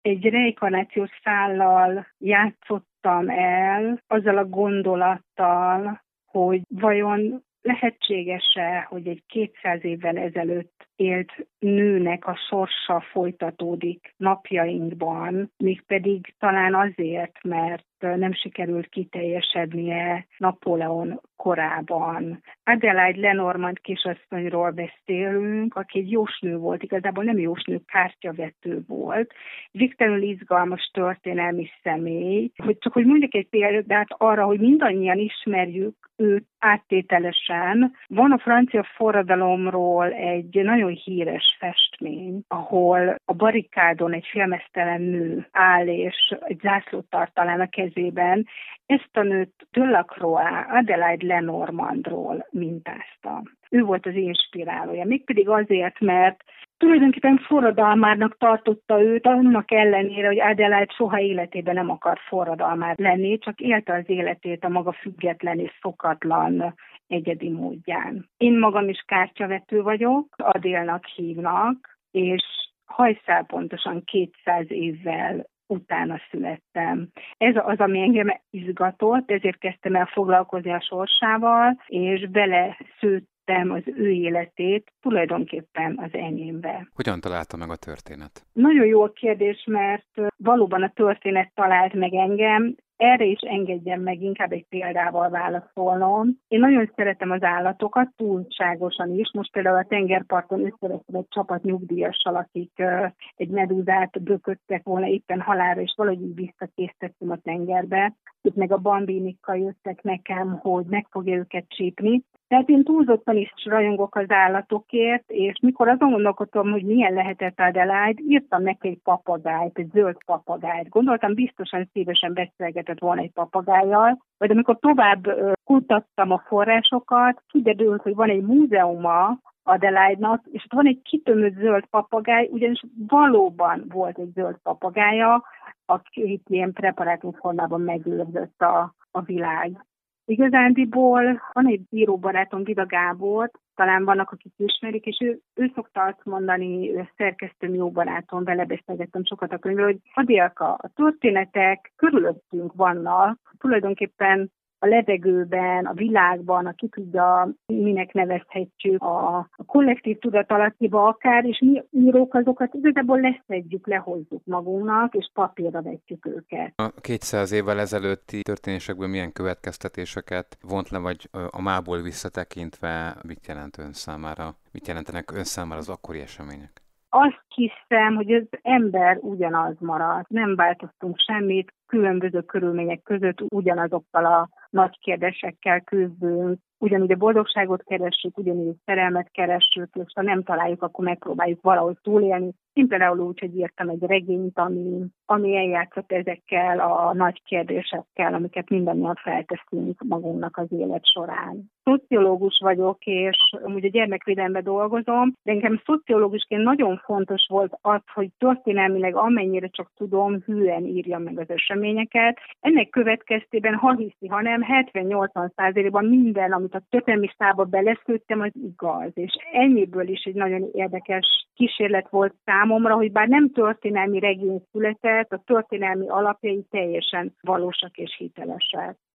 egy reinkarnációs szállal játszottam el, azzal a gondolattal, hogy vajon lehetséges-e, hogy egy 200 évvel ezelőtt élt nőnek a sorsa folytatódik napjainkban, mégpedig talán azért, mert nem sikerült kiteljesednie Napóleon korában. Adelaide Lenormand kisasszonyról beszélünk, aki egy jósnő volt, igazából nem jósnő, kártyavető volt. Végtelenül izgalmas történelmi személy. Hogy mondjuk egy példát arra, hogy mindannyian ismerjük őt áttételesen. Van a francia forradalomról egy nagyon híres festmény, ahol a barikádon egy félmeztelen nő áll, és egy zászlót tart talán a kezében. Ezt a nőt Delacroix Adelaide Lenormandról mintázta. Ő volt az inspirálója, mégpedig azért, mert tulajdonképpen forradalmárnak tartotta őt, annak ellenére, hogy Adelaide soha életében nem akar forradalmár lenni, csak élte az életét a maga független és szokatlan egyedi módján. Én magam is kártyavető vagyok, Adélnak hívnak, és hajszál pontosan 200 évvel utána születtem. Ez az, ami engem izgatott, ezért kezdtem el foglalkozni a sorsával, és beleszőttem az ő életét tulajdonképpen az enyémbe. Hogyan találta meg a történet? Nagyon jó a kérdés, mert valóban a történet talált meg engem. Erre is engedjen meg inkább egy példával válaszolnom. Én nagyon szeretem az állatokat, túlságosan is. Most például a tengerparton összevettem egy csapat nyugdíjassal, akik egy medúzát bököttek volna éppen halálra, és valahogy így visszakésztettem a tengerbe. Itt meg a bambinikkal jöttek nekem, hogy meg fogja őket csípni. Tehát én túlzottan is rajongok az állatokért, és mikor azon gondolkodtam, hogy milyen lehetett Adelaide, írtam neki egy papagájt, egy zöld papagájt. Gondoltam, biztosan szívesen beszélgetett volna egy papagájjal, vagy amikor tovább kutattam a forrásokat, kiderült, hogy van egy múzeuma Adelaide-nak, és ott van egy kitömött zöld papagáj, ugyanis valóban volt egy zöld papagája, akit ilyen preparátumformában megőrzött a világ. Igazándiból van egy íróbarátom, Vida Gábor, talán vannak, akik ismerik, és ő szokta azt mondani, szerkesztőm, jó barátom, vele beszélgettem sokat a könyvről, hogy Adélka, a történetek körülöttünk vannak, tulajdonképpen a levegőben, a világban, aki tudja, minek nevezhetjük, a kollektív tudatalattiba akár, és mi írók azokat igazából leszedjük, lehozzuk magunknak, és papírra vetjük őket. A 200 évvel ezelőtti történésekből milyen következtetéseket vont le, vagy a mából visszatekintve mit jelent ön számára, mit jelentenek ön számára az akkori események? Azt hiszem, hogy az ember ugyanaz marad. Nem változtunk semmit, különböző körülmények között ugyanazokkal a nagy kérdésekkel küzdünk, ugyanúgy a boldogságot keressük, ugyanúgy a szerelmet keressük, és ha nem találjuk, akkor megpróbáljuk valahogy túlélni. Én például úgy, hogy írtam egy regényt, ami eljátszott ezekkel a nagy kérdésekkel, amiket mindannyian felteszünk magunknak az élet során. Szociológus vagyok, és amúgy a gyermekvédelemben dolgozom, de engem szociológusként nagyon fontos volt az, hogy történelmileg amennyire csak tudom, hűen írjam meg az eseményeket. Ennek következtében, ha hiszi, ha nem, 70-80%-ban minden, amit a történelmi szába beleszőttem, az igaz. És ennyiből is egy nagyon érdekes kísérlet volt számomra, hogy bár nem történelmi regény született, a történelmi alapjai teljesen valósak és hitelesek.